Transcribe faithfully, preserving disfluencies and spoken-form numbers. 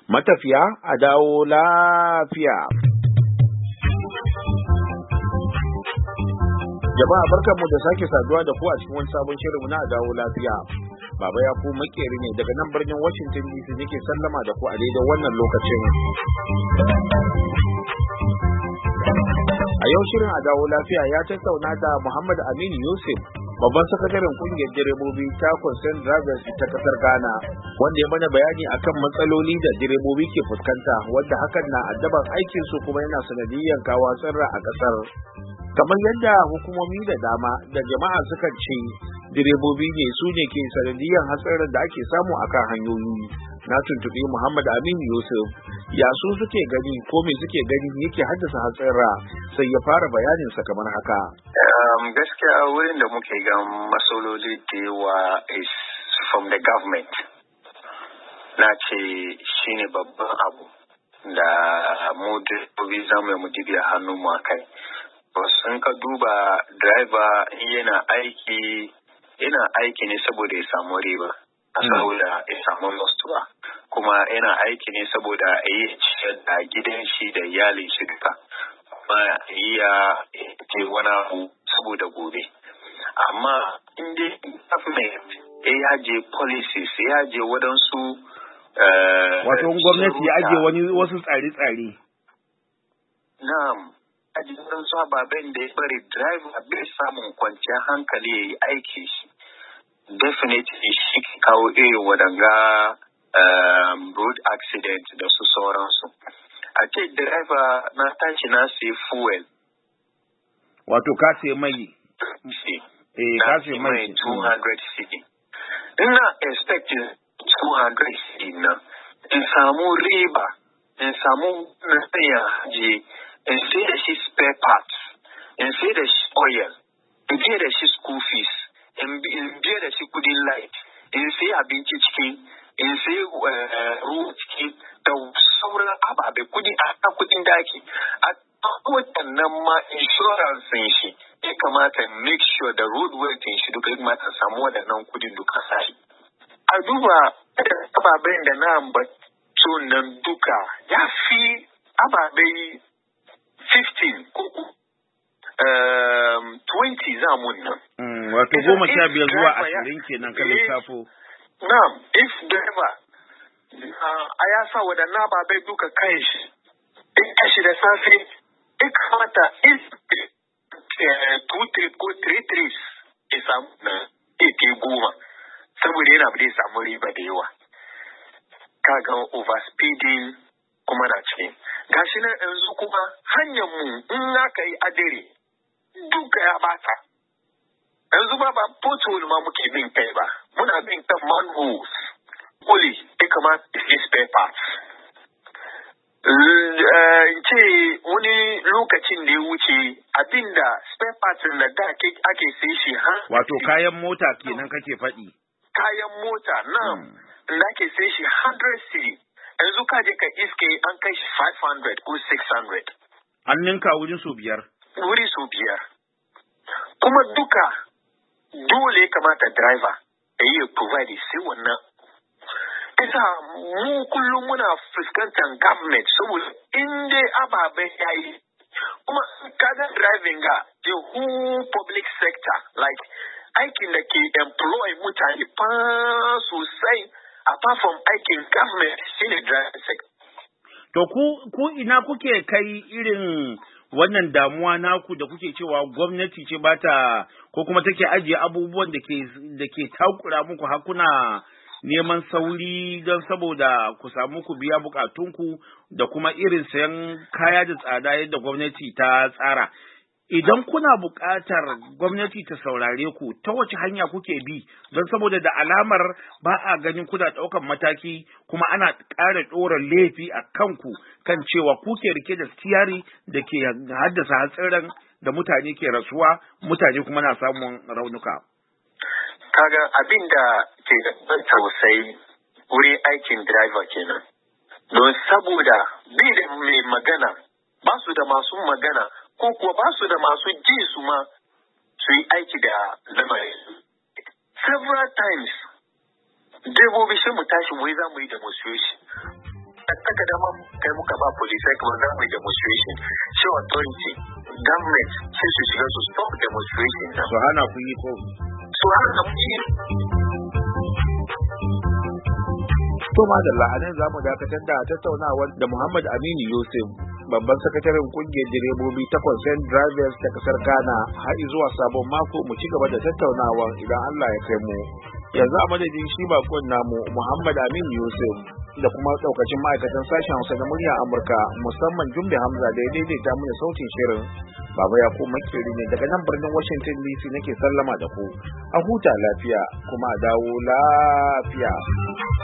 matafiya a dawo lafiya. Jama'a barkanmu da sake saduwa da ku a cikin wani sabon shirinmu na a dawo lafiya. Baba ya ku makeri ne daga nan birnin Washington D C nake sallama da ku a daidai wannan lokacin. A yau shirin a dawo lafiya ya tattauna da Muhammad Aminu Yusuf, babban sakataren kungiyar direbobi ta Concerned Drivers ta kasar Ghana, wanda ya mana bayani akan matsaloli da direbobi ke fuskanta, wanda hakan na addaban aikin su kuma yana sanadiyyar kawo tsirra a kasar. Kamar yadda hukumomi da dama da jama'a suka ce direbobi ne su ne ke sanadiyyar hatsarin da ake samu akan hanyoyi. Na tuntuɓi Muhammad Aminu Yusuf ya su suke gani ko me suke gani yake haddasa hatsara, sai ya fara bayaninsa kamar haka. Um, gaskiya wurin da muke ga masololi da yawa is from the government. Na ce shi ne babban abu da mu direbobi za mu yi mu dibiya hannun mu a kai. Sun ka duba driver yana aiki yana aiki ne saboda ya samu riba, saboda ya samu lost ba, kuma yana aiki ne saboda ya yi ciyar da gidan shi da iyalin shi duka, kuma ya ce wani abu saboda gobe. Amma inda government ya je policies ya je waɗansu wato gwamnati ya aje wani wasu tsare-tsare. Na'am. A jikin su ababen da ya bari driver bai samun kwanciyar hankali ya yi aiki shi. Definitely shi ke kawo irin waɗanga um, road accident da su sauransu. A ce driver na tashi na sai fuel. Wato ka sai mai. Eh, ka sai mai two hundred cedi. Ina expecting two hundred cedi na. In samu riba, in samu na tsaya je. In sai da shi spare parts, in sai da shi oil, in biya da shi school fees, in biya da shi kudin light, in sai abinci cikin, in sai ruwa cikin da sauran ababe kudi a kudin daki. A waɗannan ma insurance shi ya kamata make sure da road work shi duka ya kamata samu waɗannan kudin duka sai. A duba ababen da na ambato nan duka ya fi ababe fifteen ko um, twenty zamun nan. Mm, wato goma sha biyar zuwa ashirin kenan kan lissafo. Na'am, if driver a ya sa waɗannan ababai duka kai shi, in kashi da safe, ya kamata if two trip ko three trips ya samu na ake goma, saboda yana da ya samu riba da yawa. Kaga overspeeding kuma na cikin. Gashi nan yanzu kuma hanyar mu in aka yi adere duka ya bata. Yanzu ba ba pothole ma muke bin kai ba. Muna bin kan manholes. Kuli ya kamata da spare parts. In ce wani lokacin da ya wuce abinda spare parts da da ake sai shi ha. Wato kayan mota kenan kake faɗi. Kayan mota nan da ake sai shi one hundred cedi. Yanzu ka je ka iske an kai shi five hundred ko six hundred. An ninka wurin su biyar. Wuri su biyar. Kuma duka dole ya kamata driver ya yi provide sai wannan. Isa mu kullum muna fuskantar government saboda in dai ababen ya yi. Kuma kaga driving ga the whole public sector like aikin da ke employ mutane fa sosai. Apart from aikin government shine driving sector. To ku ku ina kuke kai irin wannan damuwa naku da kuke cewa gwamnati ce ba ta ko kuma take ajiye abubuwan da ke da ke takura muku hakuna neman sauri don saboda ku samu ku biya bukatunku da kuma irin sayan kaya da tsada yadda gwamnati ta tsara. Idan kuna buƙatar gwamnati ta saurare ku, ta wace hanya kuke bi don saboda da alamar ba a ganin kuna ɗaukan mataki kuma ana ƙara ɗora laifi a kanku kan cewa kuke rike da stiyari da ke haddasa hatsarin da mutane ke rasuwa, mutane kuma na samun raunuka. Kaga abin da ke da tausayi wurin aikin driver kenan. Don saboda bai da mai magana, ba su da masu magana, ko kuwa ba su da masu ji su ma su yi aiki da lamarin. Several times, direbobi sai mu tashi wai za mu yi demonstration. ka dama kai muka ba police sai kuma za mu yi demonstration shi authority government sai su shiga su stop demonstration na su hana ku yi ko su hana ku yi. To madalla a nan za mu dakatar da tattaunawar da Muhammad Aminu Yusuf, babban sakataren kungiyar direbobi ta Concerned Drivers ta kasar Ghana, har zuwa sabon mako mu ci gaba da tattaunawar idan Allah ya kai mu. Yanzu a madadin shi bakon namu Muhammad Aminu Yusuf da kuma daukacin ma'aikatan sashen Hausa na murya Amurka, musamman Jumbe Hamza da ya daidaita mana sautin shirin. Baba ya kuma makeri ne daga nan birnin Washington D C nake sallama da ku. A huta lafiya kuma a dawo lafiya.